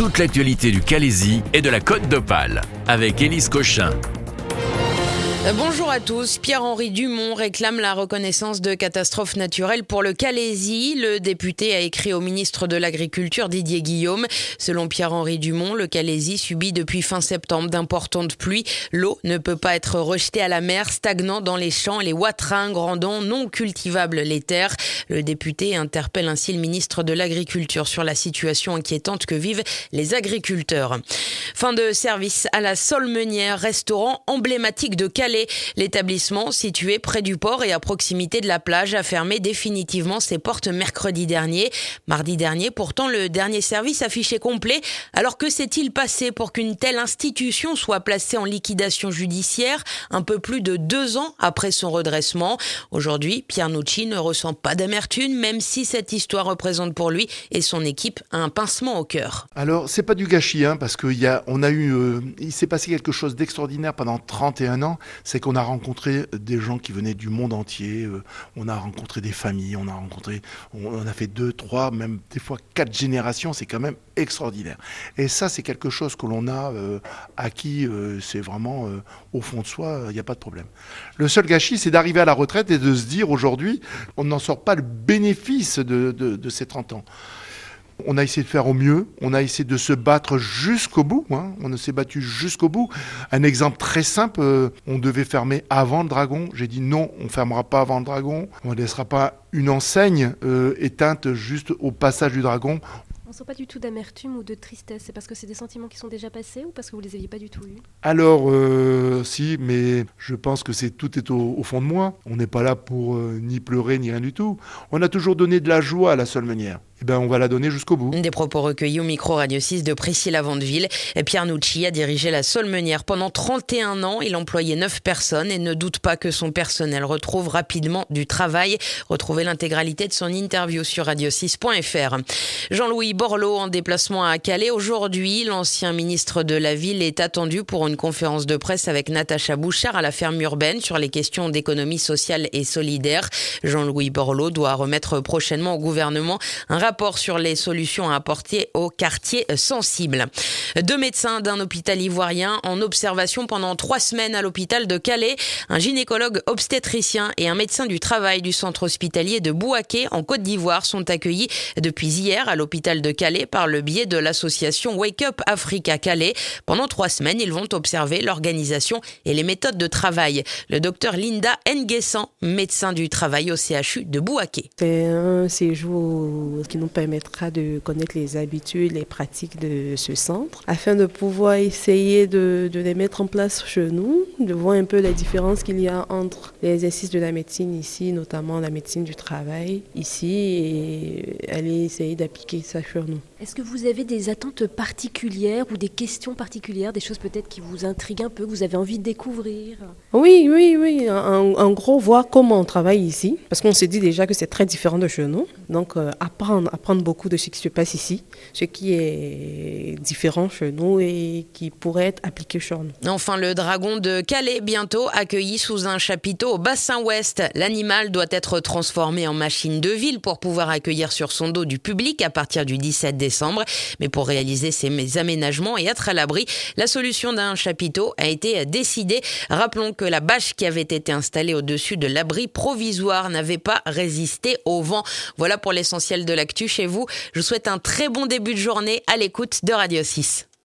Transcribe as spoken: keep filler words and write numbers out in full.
toute l'actualité du Calaisis et de la Côte d'Opale avec Élise Cochin. Bonjour à tous. Pierre-Henri Dumont réclame la reconnaissance de catastrophe naturelle pour le Calaisis. Le député a écrit au ministre de l'Agriculture Didier Guillaume. Selon Pierre-Henri Dumont, le Calaisis subit depuis fin septembre d'importantes pluies. L'eau ne peut pas être rejetée à la mer, stagnant dans les champs, les wateringues rendant non cultivables les terres. Le député interpelle ainsi le ministre de l'Agriculture sur la situation inquiétante que vivent les agriculteurs. Fin de service à la Solmenière, restaurant emblématique de Calais. L'établissement, situé près du port et à proximité de la plage, a fermé définitivement ses portes mercredi dernier. Mardi dernier, pourtant, le dernier service affiché complet. Alors que s'est-il passé pour qu'une telle institution soit placée en liquidation judiciaire un peu plus de deux ans après son redressement? Aujourd'hui, Pierre Nucci ne ressent pas d'amertume, même si cette histoire représente pour lui et son équipe un pincement au cœur. Alors, c'est pas du gâchis, hein, parce qu'il y a, on a eu, euh, il s'est passé quelque chose d'extraordinaire pendant trente et un ans. C'est qu'on a rencontré des gens qui venaient du monde entier, euh, on a rencontré des familles, on a rencontré, on, on a fait deux, trois, même des fois quatre générations, c'est quand même extraordinaire. Et ça, c'est quelque chose que l'on a euh, acquis, euh, c'est vraiment euh, au fond de soi, il n'y a pas de problème. Le seul gâchis, c'est d'arriver à la retraite et de se dire aujourd'hui, on n'en sort pas le bénéfice de, de, de ces trente ans. On a essayé de faire au mieux, on a essayé de se battre jusqu'au bout, hein. On s'est battu jusqu'au bout. Un exemple très simple, euh, on devait fermer avant le Dragon. J'ai dit non, on ne fermera pas avant le Dragon. On ne laissera pas une enseigne euh, éteinte juste au passage du Dragon. On ne sent pas du tout d'amertume ou de tristesse. C'est parce que c'est des sentiments qui sont déjà passés ou parce que vous ne les aviez pas du tout eus? Alors, euh, si, mais je pense que c'est, tout est au, au fond de moi. On n'est pas là pour euh, ni pleurer, ni rien du tout. On a toujours donné de la joie à la Solmenière. Eh ben, on va la donner jusqu'au bout. Des propos recueillis au micro Radio six de Priscilla Vandeville. Pierre Nucci a dirigé la Solmenière pendant trente et un ans. Il employait neuf personnes et ne doute pas que son personnel retrouve rapidement du travail. Retrouvez l'intégralité de son interview sur radio six point f r. Jean-Louis Borloo en déplacement à Calais aujourd'hui. L'ancien ministre de la Ville est attendu pour une conférence de presse avec Natacha Bouchard à la ferme urbaine sur les questions d'économie sociale et solidaire. Jean-Louis Borloo doit remettre prochainement au gouvernement un rapport rapport sur les solutions à apporter aux quartiers sensibles. Deux médecins d'un hôpital ivoirien en observation pendant trois semaines à l'hôpital de Calais. Un gynécologue obstétricien et un médecin du travail du centre hospitalier de Bouaké en Côte d'Ivoire sont accueillis depuis hier à l'hôpital de Calais par le biais de l'association Wake Up Africa Calais. Pendant trois semaines, ils vont observer l'organisation et les méthodes de travail. Le docteur Linda Nguessan, médecin du travail au C H U de Bouaké. C'est un séjour qui nous permettra de connaître les habitudes, les pratiques de ce centre, afin de pouvoir essayer de, de les mettre en place chez nous, de voir un peu la différence qu'il y a entre les exercices de la médecine ici, notamment la médecine du travail ici, et aller essayer d'appliquer ça sur nous. Est-ce que vous avez des attentes particulières ou des questions particulières, des choses peut-être qui vous intriguent un peu, que vous avez envie de découvrir? Oui, oui, oui. En, en gros, voir comment on travaille ici, parce qu'on s'est dit déjà que c'est très différent de chez nous. Donc, euh, apprendre, apprendre beaucoup de ce qui se passe ici, ce qui est différent chez nous et qui pourrait être appliqué chez nous. Enfin, le dragon de Calais, bientôt accueilli sous un chapiteau au bassin ouest. L'animal doit être transformé en machine de ville pour pouvoir accueillir sur son dos du public à partir du dix-sept décembre. Mais pour réaliser ces aménagements et être à l'abri, la solution d'un chapiteau a été décidée. Rappelons que la bâche qui avait été installée au-dessus de l'abri provisoire n'avait pas résisté au vent. Voilà pour l'essentiel de l'actu chez vous. Je vous souhaite un très bon début de journée à l'écoute de Radio six.